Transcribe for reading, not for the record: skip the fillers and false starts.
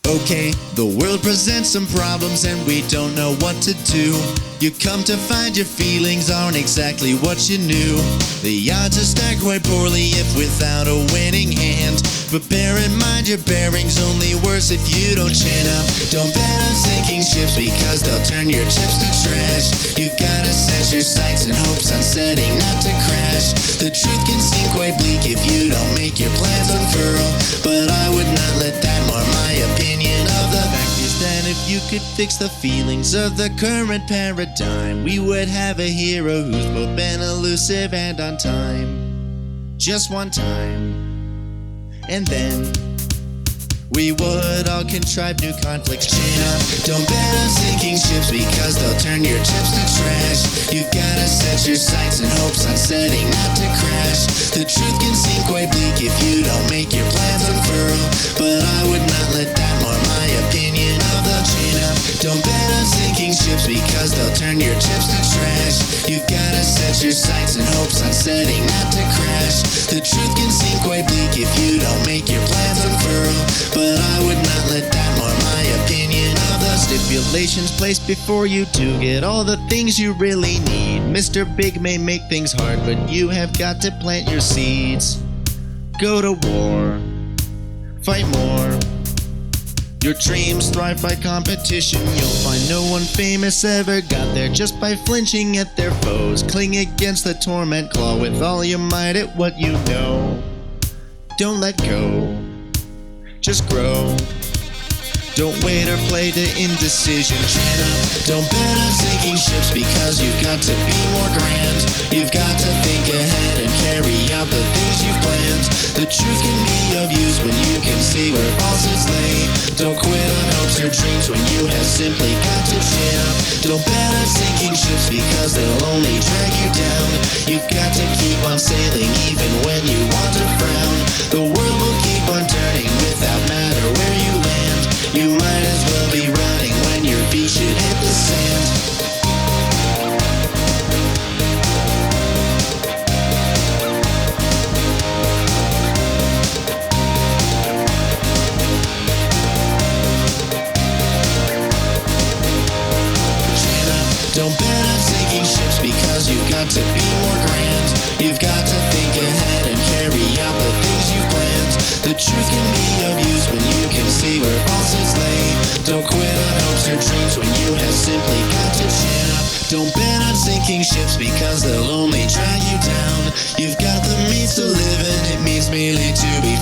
Okay, the world presents some problems and we don't know what to do. You come to find your feelings aren't exactly what you knew. The odds are stacked quite poorly if without a winning hand. But bear in mind your bearing's only worse if you don't chin up. Don't bet on sinking ships because they'll turn your chips to trash. You gotta set your sights and hopes on setting not to crash. The truth can seem quite bleak if you don't make your plans unfurl, but I would not let that mar my opinion of the fact is that if you could fix the feelings of the current paradigm, we would have a hero who's both been elusive and on time. Just one time. And then we would all contrive new conflicts. Chin up, don't bet on sinking ships because they'll turn your chips to trash. You gotta set your sights and hopes on setting not to crash. The truth can seem quite bleak if you don't make your plans unfurl, but I would not let that mar my opinion of the chin up. Don't bet on sinking ships because they'll turn your chips to trash. You gotta set your sights and hopes on setting not to crash. The truth can seem quite bleak if you don't make your plans unfurl, but I would not let that mar my opinion of the stipulations placed before you to get all the things you really need. Mr. Big may make things hard, but you have got to plant your seeds. Go to war, fight more. Your dreams thrive by competition. You'll find no one famous ever got there just by flinching at their foes. Cling against the torment claw with all your might at what you know. Don't let go, just grow. Don't wait or play to indecision. Chin up, don't bet on sinking ships because you've got to be more grand. You've got to think ahead and carry out the things you've planned. The truth can be of use when you can see where falsehoods lay. Don't quit on hopes or dreams when you have simply got to chin up. Don't bet on sinking ships because they'll only drag you down. You've got to keep on sailing even when you want to frown. The world will keep on turning without matter where you land. You might as well be running when your feet should hit the sand. Chin up, don't bet on sinking ships because you've got to be more grand. You've got to think ahead and carry out the things you've planned. The truth can be of use when you can see where falsehoods lay. Don't quit on hopes or dreams when you have simply got to chin up. Don't bet on sinking ships because they'll only drag you down. You've got the means to live and it means merely to be